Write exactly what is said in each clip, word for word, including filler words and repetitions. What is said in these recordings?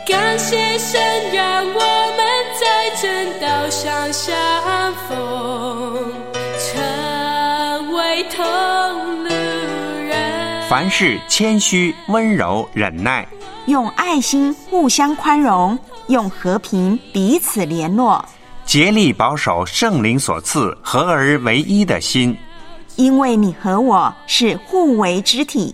感谢神让我们在正道上相逢，成为同路人。 凡事谦虚温柔忍耐， 用爱心互相宽容，用和平彼此联络， 竭力保守圣灵所赐合而为一的心， 因为你和我是互为肢体。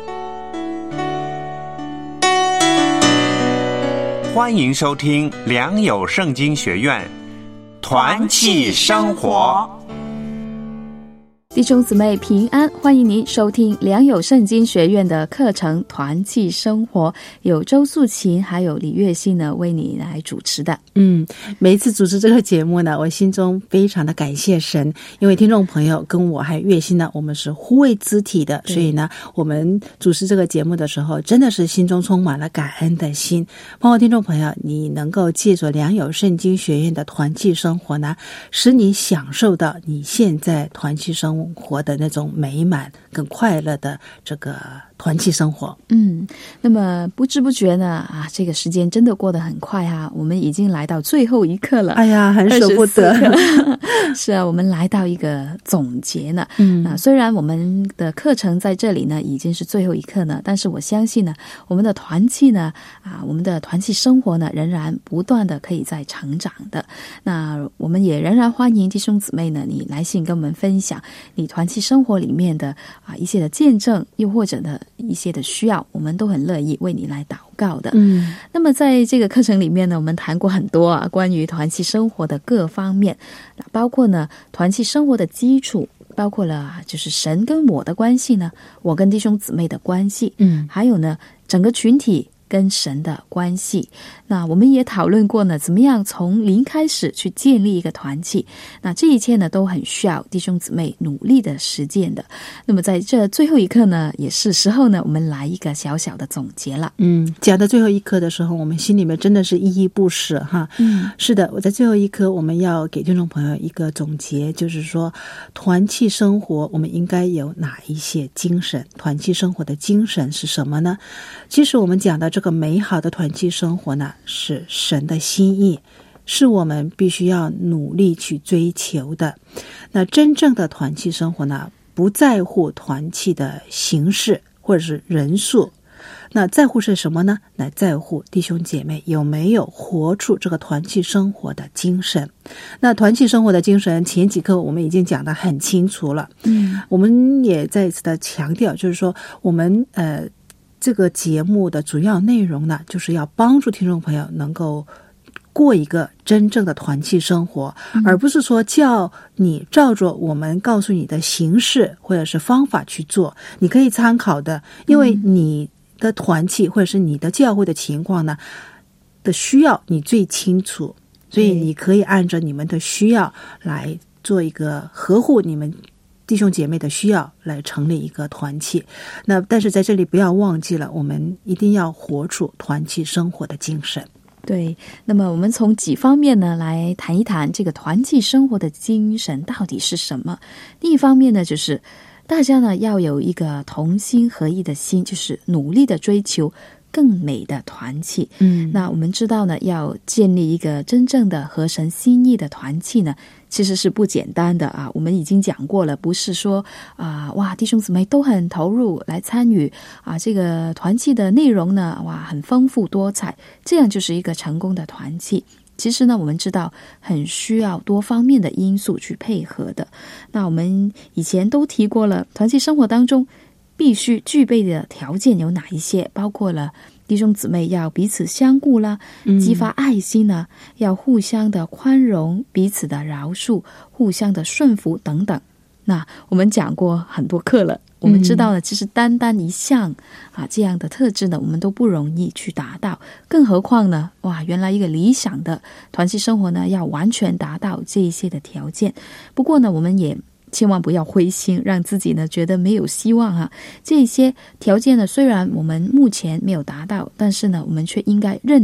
欢迎收听良友圣经学院团契生活。 弟兄姊妹平安，欢迎您收听良友圣经学院的课程团契生活，有周素琴还有李月欣呢为你来主持的。 嗯，每一次主持这个节目呢，我心中非常的感谢神，因为听众朋友跟我还有月欣呢，我们是互为肢体的，所以呢我们主持这个节目的时候真的是心中充满了感恩的心。包括听众朋友，你能够借着良友圣经学院的团契生活呢，使你享受到你现在团契生活活的那种美满跟快乐的这个团契生活。 嗯，那么不知不觉呢啊，这个时间真的过得很快啊，我们已经来到最后一课了。 哎呀，很舍不得。 是啊，我们来到一个总结呢。 嗯， 啊，虽然我们的课程在这里呢已经是最后一课呢，但是我相信呢，我们的团契呢啊，我们的团契生活呢，仍然不断的可以在成长的。那我们也仍然欢迎弟兄姊妹呢，你来信跟我们分享你团契生活里面的啊一些的见证，又或者呢一些的需要，我们都很乐意为你来祷告的。 嗯， 那么在这个课程里面呢，我们谈过很多啊关于团契生活的各方面，包括呢团契生活的基础，包括了就是神跟我的关系呢，我跟弟兄姊妹的关系， 嗯， 还有呢整个群体跟神的关系。那我们也讨论过呢，怎么样从零开始去建立一个团契。那这一切呢，都很需要弟兄姊妹努力的实践的。那么在这最后一课呢，也是时候呢，我们来一个小小的总结了。 嗯，讲到最后一课的时候，我们心里面真的是依依不舍哈。 嗯， 是的，我在最后一课我们要给听众朋友一个总结，就是说团契生活我们应该有哪一些精神？团契生活的精神是什么呢？其实我们讲的这个美好的团契生活呢，是神的心意，是我们必须要努力去追求的。那真正的团契生活呢，不在乎团契的形式或者是人数，那在乎是什么呢？那在乎弟兄姐妹有没有活出这个团契生活的精神。那团契生活的精神前几课我们已经讲得很清楚了。 嗯， 我们也再一次的强调，就是说我们呃这个节目的主要内容呢，就是要帮助听众朋友能够过一个真正的团契生活， 嗯， 而不是说叫你照着我们告诉你的形式或者是方法去做。你可以参考的，因为你的团契或者是你的教会的情况呢的需要你最清楚，所以你可以按照你们的需要来做一个合乎你们弟兄姐妹的需要来成立一个团契。那但是在这里不要忘记了，我们一定要活出团契生活的精神。 对，那么我们从几方面呢来谈一谈这个团契生活的精神到底是什么。第一方面呢，就是大家呢要有一个同心合意的心，就是努力的追求更美的团契。 嗯， 那我们知道呢，要建立一个真正的合神心意的团契呢，其实是不简单的啊。我们已经讲过了，不是说啊、呃、哇弟兄姊妹都很投入来参与啊，这个团契的内容呢哇很丰富多彩，这样就是一个成功的团契。其实呢，我们知道很需要多方面的因素去配合的。那我们以前都提过了，团契生活当中必须具备的条件有哪一些，包括了弟兄姊妹要彼此相顾啦，激发爱心呢，要互相的宽容，彼此的饶恕，互相的顺服等等。那我们讲过很多课了，我们知道呢，其实单单一项啊这样的特质呢，我们都不容易去达到，更何况呢，哇，原来一个理想的团契生活呢，要完全达到这一些的条件。不过呢，我们也千万不要灰心，让自己呢觉得没有希望啊。这些条件呢，虽然我们目前没有达到，但是呢，我们却应该认定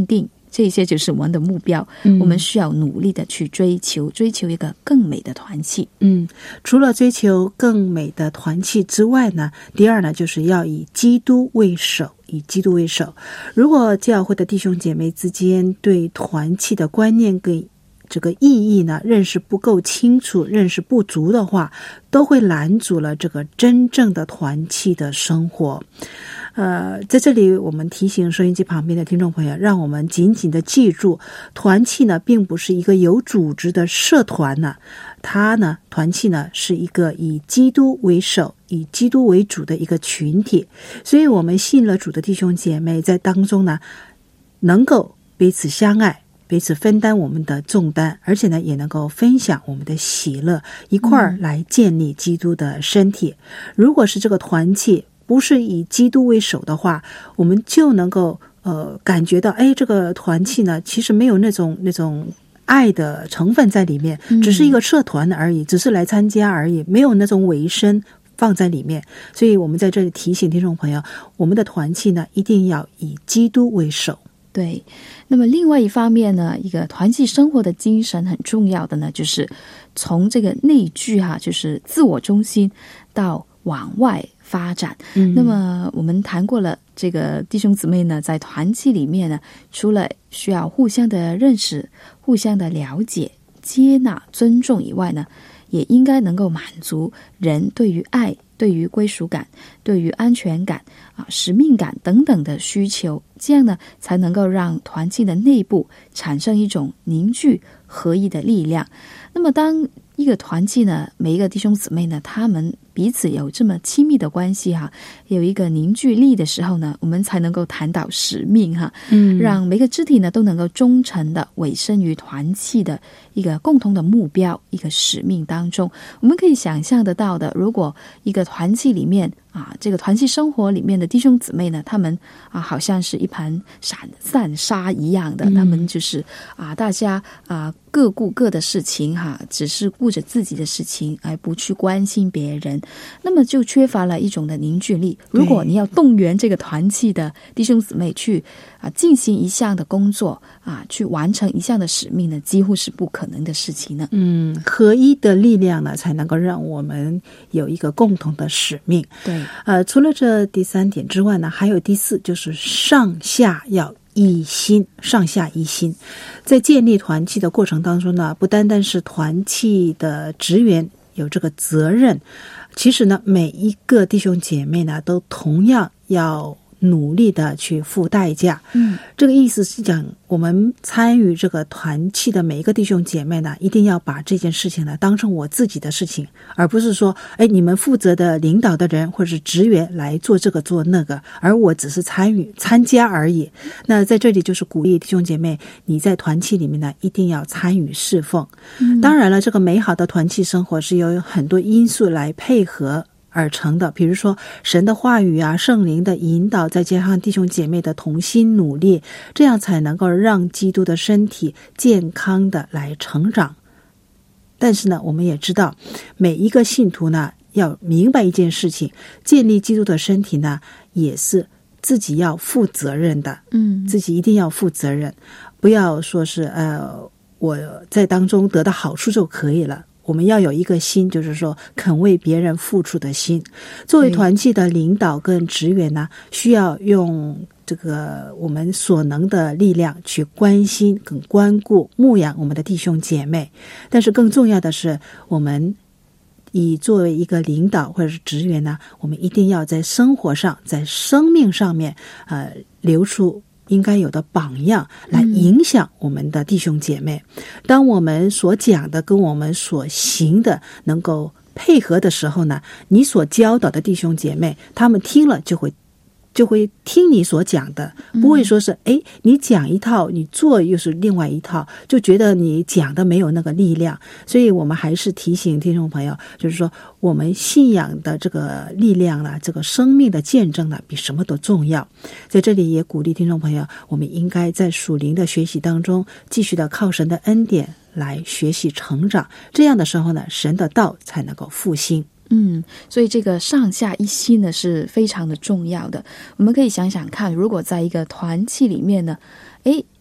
这些就是我们的目标、嗯、我们需要努力的去追求追求一个更美的团契。 嗯，除了追求更美的团契之外呢，第二呢，就是要以基督为首，以基督为首。如果教会的弟兄姐妹之间对团契的观念跟这个意义呢认识不够清楚，认识不足的话，都会拦阻了这个真正的团契的生活。呃，在这里我们提醒收音机旁边的听众朋友，让我们紧紧的记住，团契呢并不是一个有组织的社团呢，它呢团契呢是一个以基督为首，以基督为主的一个群体。所以我们信了主的弟兄姐妹在当中呢，能够彼此相爱，彼此分担我们的重担，而且呢也能够分享我们的喜乐，一块儿来建立基督的身体、嗯、如果是这个团契不是以基督为首的话，我们就能够呃感觉到，哎，这个团契呢其实没有那种那种爱的成分在里面，只是一个社团而已、嗯、只是来参加而已，没有那种委身放在里面。所以我们在这里提醒听众朋友，我们的团契呢一定要以基督为首。 对，那么另外一方面呢，一个团契生活的精神很重要的呢，就是从这个内聚哈、啊，就是自我中心到往外发展。嗯，那么我们谈过了，这个弟兄姊妹呢，在团契里面呢，除了需要互相的认识、互相的了解、接纳、尊重以外呢，也应该能够满足人对于爱、对于归属感、对于安全感啊、使命感等等的需求，这样呢，才能够让团契的内部产生一种凝聚合一的力量。那么当一个团契呢，每一个弟兄姊妹呢，他们彼此有这么亲密的关系哈，有一个凝聚力的时候呢，我们才能够谈到使命哈，嗯，让每个肢体呢都能够忠诚的委身于团契的一个共同的目标、一个使命当中。我们可以想象得到的，如果一个团契里面啊，这个团契生活里面的弟兄姊妹呢，他们啊，好像是一盘散散沙一样的，嗯、他们就是啊，大家啊各顾各的事情哈，只是顾着自己的事情，而不去关心别人，那么就缺乏了一种的凝聚力。如果你要动员这个团契的弟兄姊妹去啊进行一项的工作啊，去完成一项的使命呢，几乎是不可能的事情呢。 嗯，合一的力量呢，才能够让我们有一个共同的使命。 对。 呃，除了这第三点之外呢，还有第四，就是上下要一心，上下一心。在建立团契的过程当中呢，不单单是团契的职员有这个责任，其实呢，每一个弟兄姐妹呢，都同样要努力的去付代价。嗯，这个意思是讲，我们参与这个团契的每一个弟兄姐妹呢，一定要把这件事情呢当成我自己的事情，而不是说，哎，你们负责的领导的人或者是职员来做这个做那个，而我只是参与参加而已。那在这里就是鼓励弟兄姐妹，你在团契里面呢，一定要参与侍奉。嗯，当然了，这个美好的团契生活是由很多因素来配合而成的，比如说神的话语啊，圣灵的引导，再加上弟兄姐妹的同心努力，这样才能够让基督的身体健康的来成长。但是呢，我们也知道每一个信徒呢，要明白一件事情，建立基督的身体呢，也是自己要负责任的。嗯，自己一定要负责任，不要说是呃我在当中得到好处就可以了。我们要有一个心，就是说肯为别人付出的心。作为团契的领导跟职员呢，需要用这个我们所能的力量去关心跟关顾牧养我们的弟兄姐妹。但是更重要的是，我们以作为一个领导或者是职员呢，我们一定要在生活上，在生命上面呃留出应该有的榜样，来影响我们的弟兄姐妹。当我们所讲的跟我们所行的能够配合的时候呢，你所教导的弟兄姐妹，他们听了就会就会听你所讲的，不会说是哎，你讲一套你做又是另外一套，就觉得你讲的没有那个力量。所以我们还是提醒听众朋友，就是说我们信仰的这个力量呢，这个生命的见证呢，比什么都重要。在这里也鼓励听众朋友，我们应该在属灵的学习当中继续的靠神的恩典来学习成长，这样的时候呢，神的道才能够复兴。 嗯，所以这个上下一心呢是非常的重要的。我们可以想想看，如果在一个团契里面呢，诶，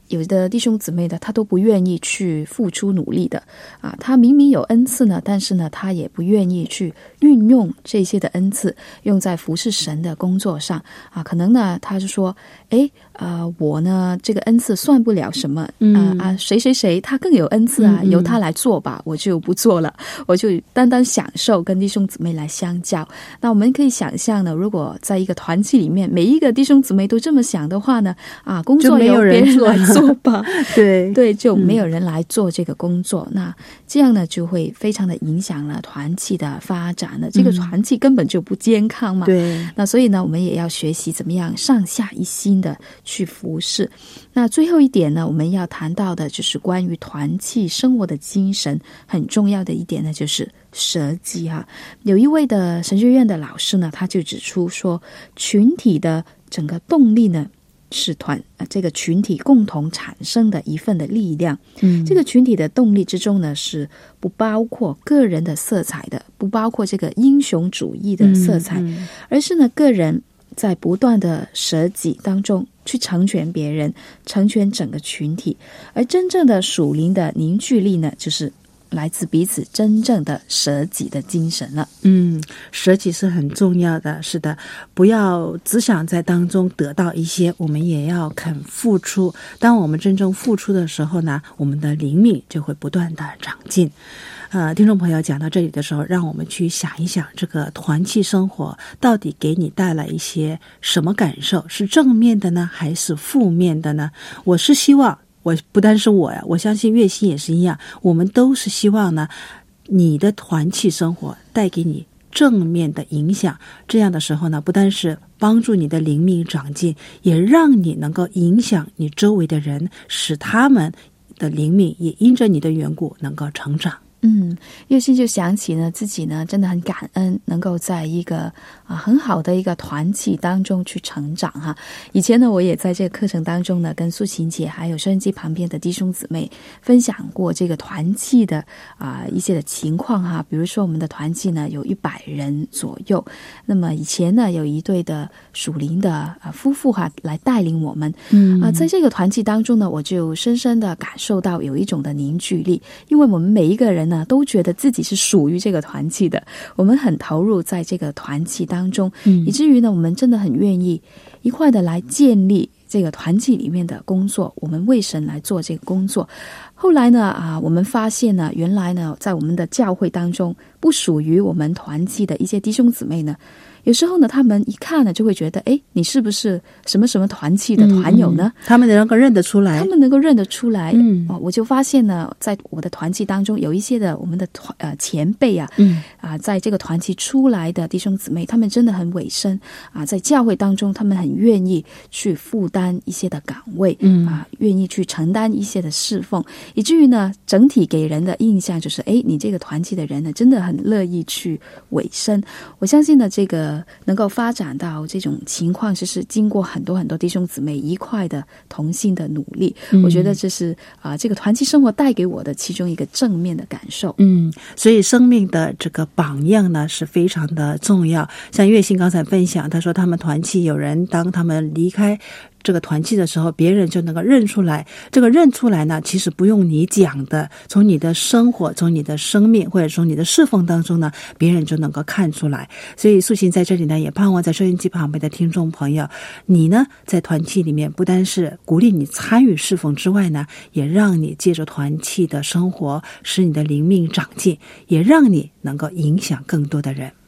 有的弟兄姊妹的他都不愿意去付出努力的啊，他明明有恩赐呢，但是呢他也不愿意去运用这些的恩赐用在服侍神的工作上啊，可能呢他就说诶呃，我呢这个恩赐算不了什么、嗯、啊啊，谁谁谁他更有恩赐啊、嗯嗯、由他来做吧，我就不做了，我就单单享受跟弟兄姊妹来相交。那我们可以想象呢，如果在一个团契里面每一个弟兄姊妹都这么想的话呢，啊，工作由别人来做吧， 对对，就没有人来做这个工作、嗯、那这样呢就会非常的影响了团契的发展了，这个团契根本就不健康嘛、嗯、对，那所以呢我们也要学习怎么样上下一心的去服侍。那最后一点呢，我们要谈到的就是关于团契生活的精神，很重要的一点呢就是舍己哈。有一位的神学院的老师呢，他就指出说，群体的整个动力呢是团、呃、这个群体共同产生的一份的力量。嗯，这个群体的动力之中呢，是不包括个人的色彩的，不包括这个英雄主义的色彩，嗯嗯、而是呢个人在不断的舍己当中去成全别人，成全整个群体。而真正的属灵的凝聚力呢，就是来自彼此真正的舍己的精神了。 嗯，舍己是很重要的，是的，不要只想在当中得到一些，我们也要肯付出。当我们真正付出的时候呢，我们的灵命就会不断的长进。呃，听众朋友讲到这里的时候，让我们去想一想，这个团契生活到底给你带来一些什么感受？是正面的呢，还是负面的呢？我是希望，我不单是我呀，我相信月薪也是一样，我们都是希望呢，你的团契生活带给你正面的影响。这样的时候呢，不单是帮助你的灵命长进，也让你能够影响你周围的人，使他们的灵命也因着你的缘故能够成长。 嗯，月薪就想起呢，自己呢真的很感恩，能够在一个啊很好的一个团契当中去成长哈。以前呢，我也在这个课程当中呢，跟素琴姐还有收音机旁边的弟兄姊妹分享过这个团契的啊一些的情况哈。比如说我们的团契呢有一百人左右，那么以前呢有一对的属灵的啊夫妇哈来带领我们，嗯啊，在这个团契当中呢，我就深深的感受到有一种的凝聚力，因为我们每一个人呢都觉得自己是属于这个团契的，我们很投入在这个团契当中，嗯，以至于呢我们真的很愿意一块的来建立这个团契里面的工作，我们为神来做这个工作。后来呢啊，我们发现呢，原来呢在我们的教会当中不属于我们团契的一些弟兄姊妹呢，有时候呢他们一看呢就会觉得，诶，你是不是什么什么团契的团友呢？ 嗯嗯，他们能够认得出来， 他们能够认得出来。嗯，哦，我就发现呢，在我的团契当中有一些的我们的团呃前辈啊，嗯啊，在这个团契出来的弟兄姊妹，他们真的很委身啊，在教会当中他们很愿意去负担一些的岗位，嗯啊，愿意去承担一些的侍奉，以至于呢整体给人的印象就是，诶，你这个团契的人呢真的很乐意去委身。我相信呢这个能够发展到这种情况，就是经过很多很多弟兄姊妹一块的同心的努力，嗯，我觉得这是啊，呃、这个团契生活带给我的其中一个正面的感受。 嗯，所以生命的这个榜样呢是非常的重要。像月信刚才分享，他说他们团契有人当他们离开这个团契的时候，别人就能够认出来。这个认出来呢，其实不用你讲的，从你的生活，从你的生命，或者从你的侍奉当中呢，别人就能够看出来。所以素琴在这里呢，也盼望在收音机旁边的听众朋友，你呢在团契里面不单是鼓励你参与侍奉之外呢，也让你借着团契的生活，使你的灵命长进，也让你能够影响更多的人。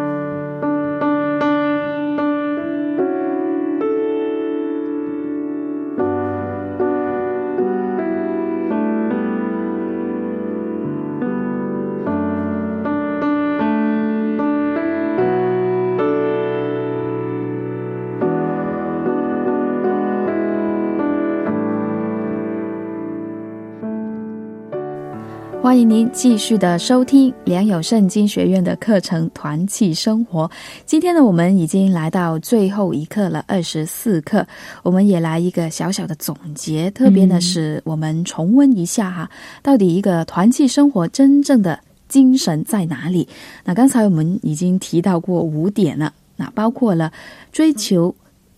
欢迎您继续的收听良友圣经学院的课程团契生活。今天呢，我们已经来到最后一课了，二十四课，我们也来一个小小的总结，特别呢是我们重温一下哈，到底一个团契生活真正的精神在哪里？那刚才我们已经提到过五点了，那包括了追求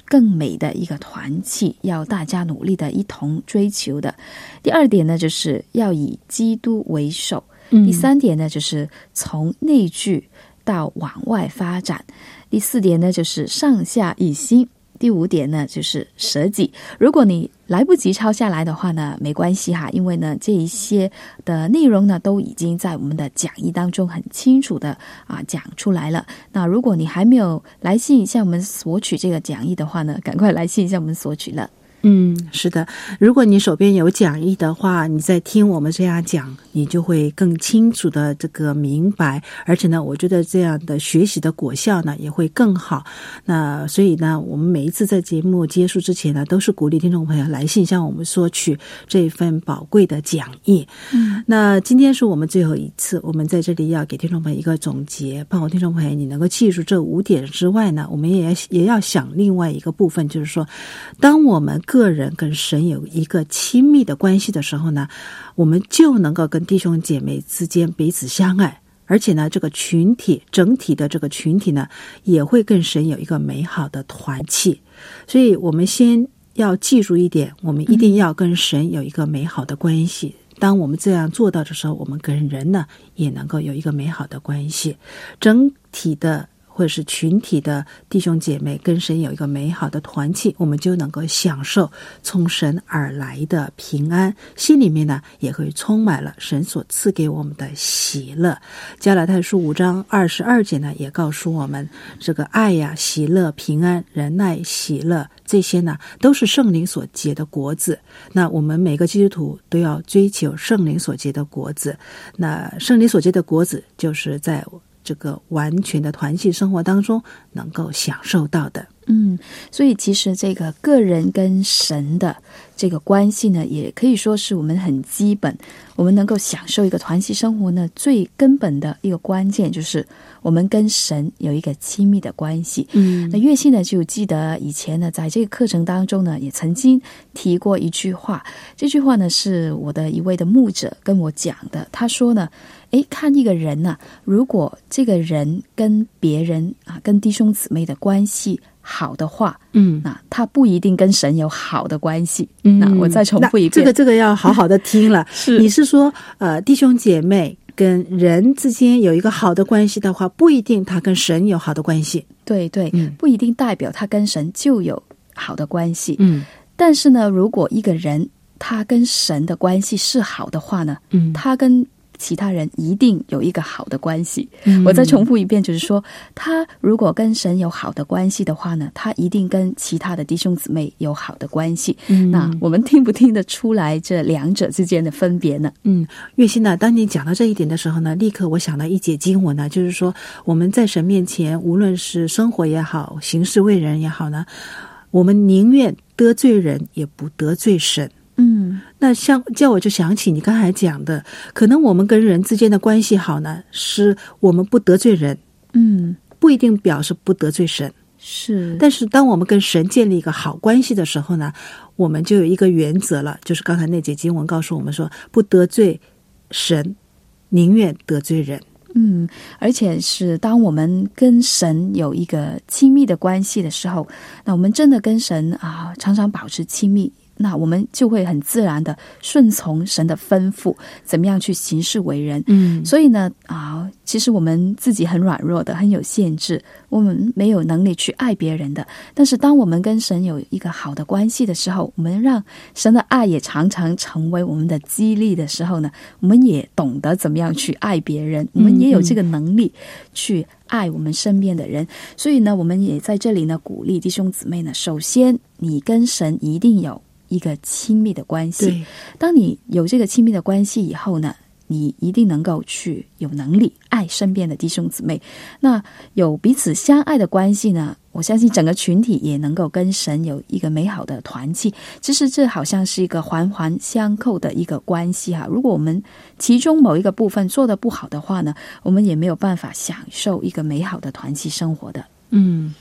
更美的一个团契，要大家努力的一同追求的。第二点呢，就是要以基督为首。第三点呢，就是从内聚到往外发展。第四点呢，就是上下一心。第五点呢，就是舍己。如果你来不及抄下来的话呢，没关系哈，因为呢这一些的内容呢都已经在我们的讲义当中很清楚的啊讲出来了。那如果你还没有来信向我们索取这个讲义的话呢，赶快来信向我们索取了。 嗯，是的，如果你手边有讲义的话，你在听我们这样讲，你就会更清楚的这个明白，而且呢我觉得这样的学习的果效呢也会更好。那所以呢我们每一次在节目结束之前呢，都是鼓励听众朋友来信向我们索取这份宝贵的讲义。嗯，那今天是我们最后一次，我们在这里要给听众朋友一个总结，包括听众朋友你能够记住这五点之外呢，我们也也要想另外一个部分，就是说当我们个人跟神有一个亲密的关系的时候呢，我们就能够跟弟兄姐妹之间彼此相爱，而且呢这个群体整体的这个群体呢也会跟神有一个美好的团契。所以我们先要记住一点，我们一定要跟神有一个美好的关系。当我们这样做到的时候，我们跟人呢也能够有一个美好的关系，整体的或者是群体的弟兄姐妹跟神有一个美好的团契，我们就能够享受从神而来的平安，心里面呢也会充满了神所赐给我们的喜乐。加拉太书五章二十二节呢也告诉我们，这个爱呀、喜乐、平安、忍耐、喜乐，这些呢都是圣灵所结的果子。那我们每个基督徒都要追求圣灵所结的果子，那圣灵所结的果子就是在这个完全的团契生活当中能够享受到的。 嗯，所以其实这个个人跟神的这个关系呢，也可以说是我们很基本，我们能够享受一个团契生活呢，最根本的一个关键就是我们跟神有一个亲密的关系。嗯，那月信呢就记得以前呢在这个课程当中呢也曾经提过一句话，这句话呢是我的一位的牧者跟我讲的。他说呢，诶，看一个人呢、啊，如果这个人跟别人啊，跟弟兄姊妹的关系好的话，嗯，那他不一定跟神有好的关系。嗯，那我再重复一遍， 这个这个要好好的听了。是，你是说呃，弟兄姐妹跟人之间有一个好的关系的话，不一定他跟神有好的关系。 对对，嗯，不一定代表他跟神就有好的关系。嗯，但是呢，如果一个人他跟神的关系是好的话呢，嗯，他跟其他人一定有一个好的关系。嗯，我再重复一遍，就是说他如果跟神有好的关系的话呢，他一定跟其他的弟兄姊妹有好的关系。嗯，那我们听不听得出来这两者之间的分别呢？ 嗯，月心呢，当你讲到这一点的时候呢，立刻我想到一节经文呢，就是说我们在神面前无论是生活也好，行事为人也好呢，我们宁愿得罪人也不得罪神。嗯，那像叫我就想起你刚才讲的，可能我们跟人之间的关系好呢，是我们不得罪人，嗯，不一定表示不得罪神。是，但是当我们跟神建立一个好关系的时候呢，我们就有一个原则了，就是刚才那节经文告诉我们说，不得罪神，宁愿得罪人。 嗯，而且是当我们跟神有一个亲密的关系的时候，那我们真的跟神啊常常保持亲密，那我们就会很自然的顺从神的吩咐，怎么样去行事为人。嗯，所以呢啊，其实我们自己很软弱的，很有限制，我们没有能力去爱别人的。但是当我们跟神有一个好的关系的时候，我们让神的爱也常常成为我们的激励的时候呢，我们也懂得怎么样去爱别人，我们也有这个能力去爱我们身边的人。所以呢，我们也在这里呢鼓励弟兄姊妹呢，首先你跟神一定有一个亲密的关系。当你有这个亲密的关系以后呢，你一定能够去有能力爱身边的弟兄姊妹。那有彼此相爱的关系呢，我相信整个群体也能够跟神有一个美好的团契。其实这好像是一个环环相扣的一个关系哈。如果我们其中某一个部分做得不好的话呢，我们也没有办法享受一个美好的团契生活的。 嗯，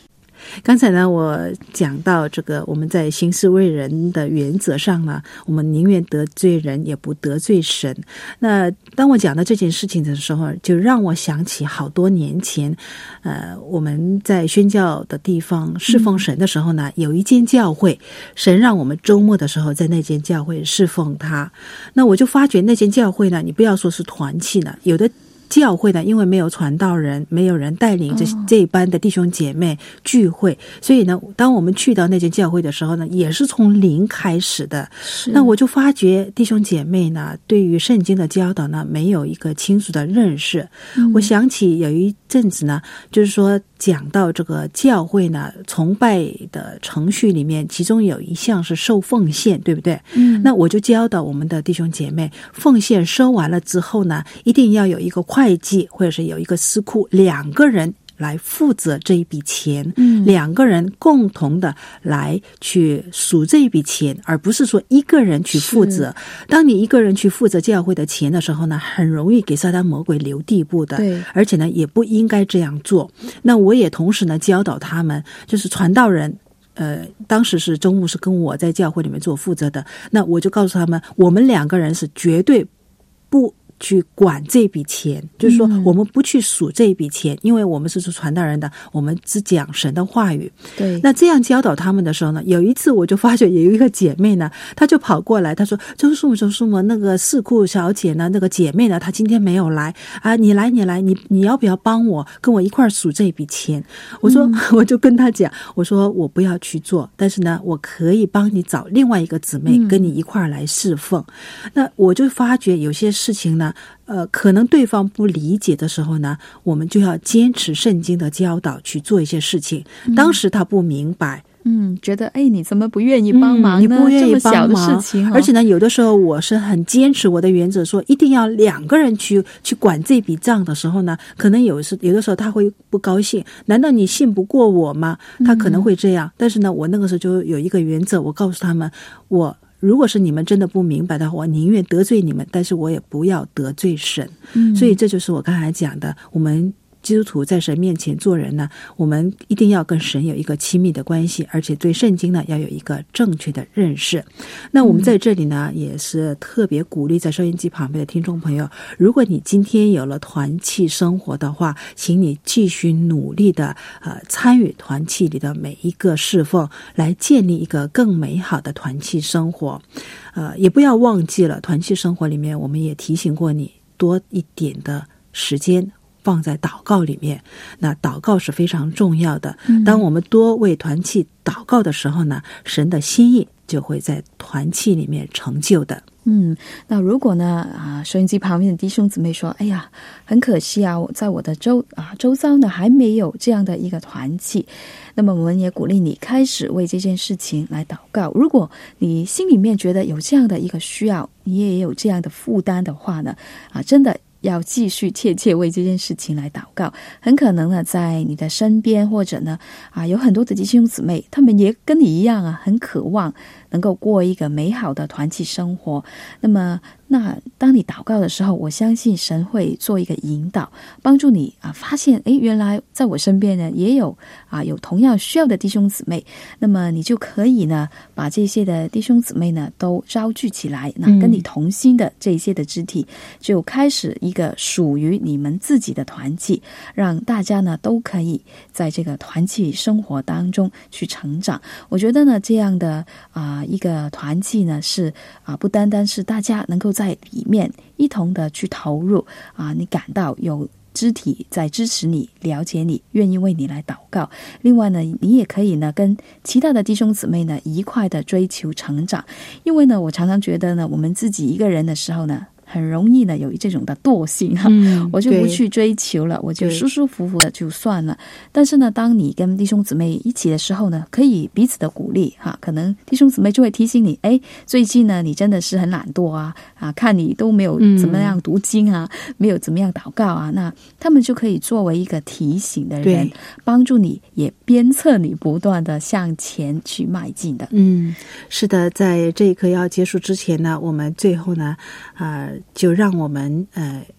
刚才呢，我讲到这个我们在行事为人的原则上呢，我们宁愿得罪人也不得罪神。那当我讲到这件事情的时候，就让我想起好多年前呃，我们在宣教的地方侍奉神的时候呢、嗯、有一间教会，神让我们周末的时候在那间教会侍奉他。那我就发觉那间教会呢，你不要说是团契呢，有的教会呢，因为没有传道人，没有人带领这、哦、这一班的弟兄姐妹聚会，所以呢，当我们去到那间教会的时候呢，也是从零开始的。那我就发觉弟兄姐妹呢，对于圣经的教导呢，没有一个清楚的认识。嗯、我想起有一阵子呢，就是说讲到这个教会呢，崇拜的程序里面，其中有一项是收奉献，对不对？嗯，那我就教导我们的弟兄姐妹，奉献收完了之后呢，一定要有一个会计或者是有一个司库，两个人来负责这一笔钱，嗯，两个人共同的来去数这一笔钱，而不是说一个人去负责。当你一个人去负责教会的钱的时候呢，很容易给撒旦魔鬼留地步的。对，而且呢，也不应该这样做。那我也同时呢教导他们，就是传道人。呃，当时是周牧是跟我在教会里面做负责的，那我就告诉他们，我们两个人是绝对不去管这笔钱，就是说我们不去数这笔钱，因为我们是做传道人的，我们只讲神的话语。对，那这样教导他们的时候呢，有一次我就发觉有一个姐妹呢，她就跑过来，她说：“周叔母，周叔母，那个四库小姐呢，那个姐妹呢，她今天没有来啊，你来，你来，你你要不要帮我跟我一块数这笔钱？”我说，嗯、我就跟她讲，我说我不要去做，但是呢，我可以帮你找另外一个姊妹跟你一块来侍奉。嗯、那我就发觉有些事情呢。呃，可能对方不理解的时候呢，我们就要坚持圣经的教导去做一些事情。当时他不明白， 嗯，觉得哎，你怎么不愿意帮忙呢？嗯、 你不愿意帮忙， 这么小的事情、哦， 而且呢，有的时候我是很坚持我的原则，说一定要两个人去去管这笔账的时候呢，可能有时有的时候他会不高兴。难道你信不过我吗？他可能会这样。嗯、但是呢，我那个时候就有一个原则，我告诉他们，我。如果是你们真的不明白的话，我宁愿得罪你们，但是我也不要得罪神。嗯，所以这就是我刚才讲的，我们基督徒在神面前做人呢，我们一定要跟神有一个亲密的关系，而且对圣经呢要有一个正确的认识。那我们在这里呢、嗯、也是特别鼓励在收音机旁边的听众朋友，如果你今天有了团契生活的话，请你继续努力的呃参与团契里的每一个侍奉，来建立一个更美好的团契生活。呃，也不要忘记了团契生活里面，我们也提醒过你多一点的时间放在祷告里面。那祷告是非常重要的，当我们多为团契祷告的时候呢，神的心意就会在团契里面成就的。 嗯，那如果呢啊，收音机旁边的弟兄姊妹说，哎呀，很可惜啊，我在我的周啊周遭呢还没有这样的一个团契，那么我们也鼓励你开始为这件事情来祷告。如果你心里面觉得有这样的一个需要，你也有这样的负担的话呢，啊，真的要继续切切为这件事情来祷告。很可能呢，在你的身边或者呢啊，有很多的弟兄姊妹，他们也跟你一样啊，很渴望能够过一个美好的团契生活。那么那当你祷告的时候，我相信神会做一个引导，帮助你啊发现，诶，原来在我身边呢也有啊有同样需要的弟兄姊妹。那么你就可以呢把这些的弟兄姊妹呢都招聚起来，那跟你同心的这些的肢体，就开始一个属于你们自己的团契，让大家呢都可以在这个团契生活当中去成长。我觉得呢这样的啊、呃、一个团契呢是啊、呃、不单单是大家能够在里面一同的去投入啊、呃，你感到有肢体在支持你，了解你，愿意为你来祷告。另外呢，你也可以呢跟其他的弟兄姊妹呢一块的追求成长。因为呢我常常觉得呢，我们自己一个人的时候呢，很容易呢有这种的惰性哈、嗯，我就不去追求了，我就舒舒服服的就算了。但是呢，当你跟弟兄姊妹一起的时候呢，可以彼此的鼓励哈，可能弟兄姊妹就会提醒你，哎，最近呢你真的是很懒惰啊，啊，看你都没有怎么样读经啊，嗯、没有怎么样祷告啊，那他们就可以作为一个提醒的人，帮助你，也鞭策你不断的向前去迈进的。 嗯，是的，在这一课要结束之前呢，我们最后呢，啊、呃。就让我们呃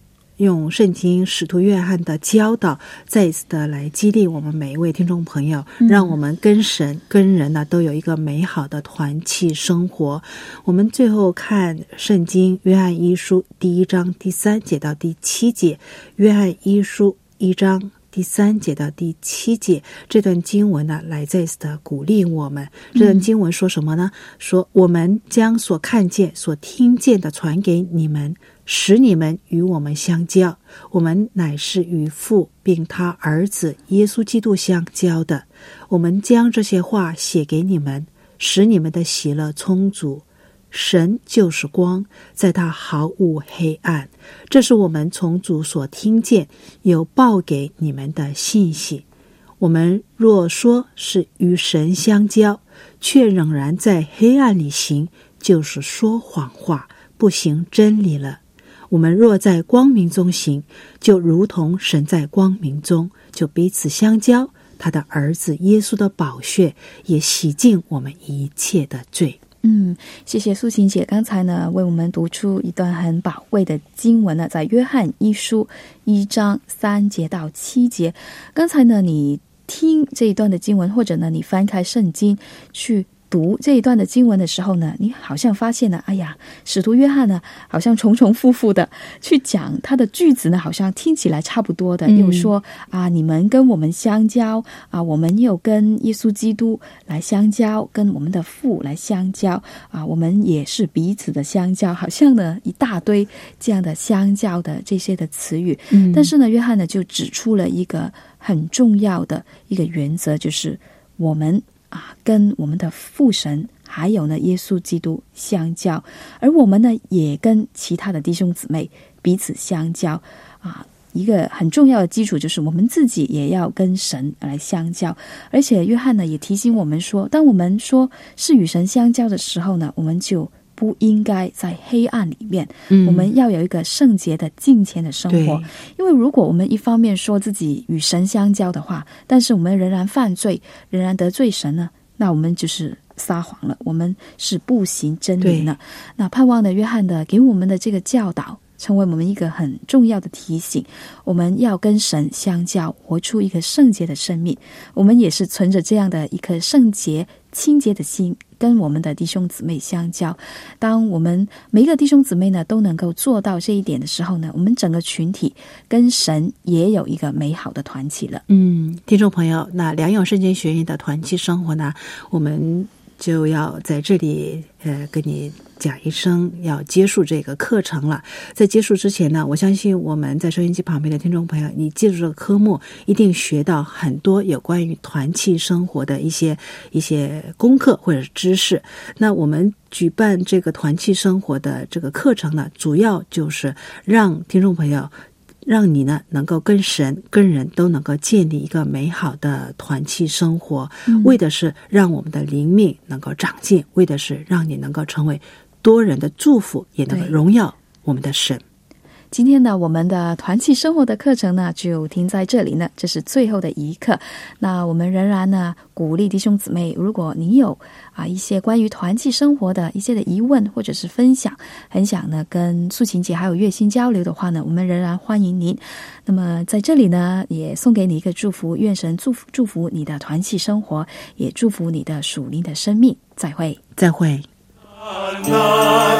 用圣经使徒约翰的教导再一次的来激励我们每一位听众朋友，让我们跟神跟人呢都有一个美好的团契生活。我们最后看圣经约翰一书第一章第三节到第七节，约翰一书一章第三节到第七节，这段经文呢来再次的鼓励我们。这段经文说什么呢？说我们将所看见所听见的传给你们，使你们与我们相交，我们乃是与父并他儿子耶稣基督相交的。我们将这些话写给你们，使你们的喜乐充足。神就是光，在他毫无黑暗。这是我们从主所听见有报给你们的信息。我们若说是与神相交，却仍然在黑暗里行，就是说谎话，不行真理了。我们若在光明中行，就如同神在光明中，就彼此相交。他的儿子耶稣的宝血也洗净我们一切的罪。 嗯，谢谢素琴姐刚才呢为我们读出一段很宝贵的经文呢，在约翰一书一章三节到七节。刚才呢你听这一段的经文，或者呢你翻开圣经去读这一段的经文的时候呢，你好像发现呢，哎呀，使徒约翰呢好像重重复复的去讲他的句子呢，好像听起来差不多的，又说啊，你们跟我们相交啊，我们又跟耶稣基督来相交，跟我们的父来相交啊，我们也是彼此的相交，好像呢一大堆这样的相交的这些的词语。嗯，但是呢，约翰呢就指出了一个很重要的一个原则，就是我们啊，跟我们的父神还有呢耶稣基督相交，而我们呢也跟其他的弟兄姊妹彼此相交啊。一个很重要的基础就是我们自己也要跟神来相交。而且约翰呢也提醒我们说，当我们说是与神相交的时候呢，我们就不应该在黑暗里面，嗯，我们要有一个圣洁的敬虔的生活。因为如果我们一方面说自己与神相交的话，但是我们仍然犯罪，仍然得罪神呢，那我们就是撒谎了，我们是不行真理呢。那盼望的约翰的给我们的这个教导成为我们一个很重要的提醒，我们要跟神相交，活出一个圣洁的生命。我们也是存着这样的一颗圣洁清洁的心，跟我们的弟兄姊妹相交。当我们每一个弟兄姊妹呢都能够做到这一点的时候呢，我们整个群体跟神也有一个美好的团契了。 嗯，听众朋友，那良友圣经学院的团契生活呢，我们就要在这里呃跟你讲一声要结束这个课程了。在结束之前呢，我相信我们在收音机旁边的听众朋友，你记住这个科目一定学到很多有关于团契生活的一些一些功课或者是知识。那我们举办这个团契生活的这个课程呢，主要就是让听众朋友让你呢能够跟神跟人都能够建立一个美好的团契生活，嗯，为的是让我们的灵命能够长进，为的是让你能够成为多人的祝福，也能够荣耀我们的神。 今天呢，我们的团契生活的课程呢就停在这里呢，这是最后的一课。那我们仍然呢鼓励弟兄姊妹，如果你有啊一些关于团契生活的一些的疑问或者是分享，很想呢跟素琴姐还有月心交流的话呢，我们仍然欢迎您。那么在这里呢，也送给你一个祝福，愿神祝福祝福你的团契生活，也祝福你的属灵的生命。再会， 再会。